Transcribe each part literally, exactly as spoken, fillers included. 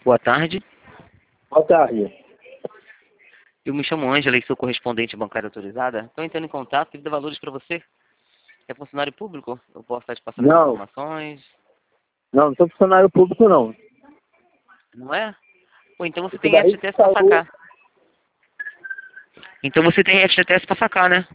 Boa tarde. Boa tarde. Eu me chamo Ângela e sou correspondente bancária autorizada. Estou entrando em contato devido a valores para você. É funcionário público? Eu posso estar te passando as Não, informações? não, não sou funcionário público, não. Não é? Pô, então você Isso tem daí F G T S para saiu. sacar. Então você tem F G T S para sacar, né?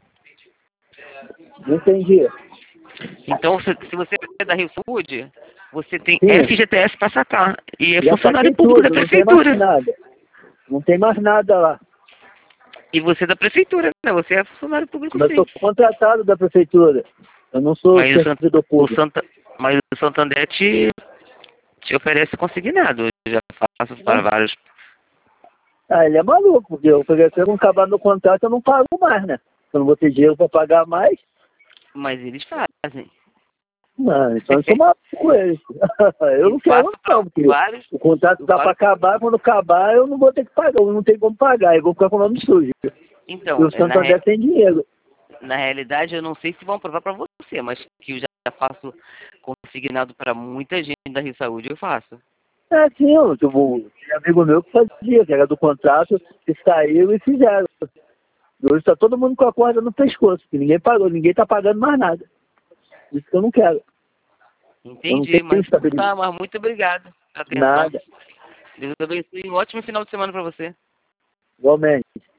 Não entendi. Então, se, se você é da Rio Food, você tem Sim, F G T S para sacar. E é já funcionário saquei público da tudo, não tem mais prefeitura. nada. Não tem mais nada lá. E você é da prefeitura, né? Você é funcionário público, Mas sim. eu sou contratado da prefeitura. Eu não sou Mas o, Sant, servidor o, público. Santa, mas o Santander te, te oferece consignado. Eu já faço para Não. vários. Ah, ele é maluco, porque eu peguei se eu não acabar meu contrato, eu não pago mais, né? Eu não vou ter dinheiro para pagar mais. Mas eles fazem. Mano, então eu sou maluco com eles. Eu E não quero faço para não, porque vários. o contrato Eu tá para falo, acabar, quando acabar eu não vou ter que pagar, eu não tenho como pagar, eu vou ficar com o nome sujo. E então, o é, na, re- Santander tem dinheiro. na realidade, eu não sei se vão aprovar para você, mas que eu já faço consignado para muita gente da Rio Saúde, eu faço. É, sim, eu, tipo, tinha amigo meu que fazia, que era do contrato, que saiu e fizeram. Hoje está todo mundo com a corda no pescoço, que ninguém pagou, ninguém está pagando mais nada. Isso que eu não quero. Eu não Entendi, tenho mas estabilidade. tá, mas muito obrigado pela atenção. Nada. Deus abençoe. Um ótimo final de semana para você. Igualmente.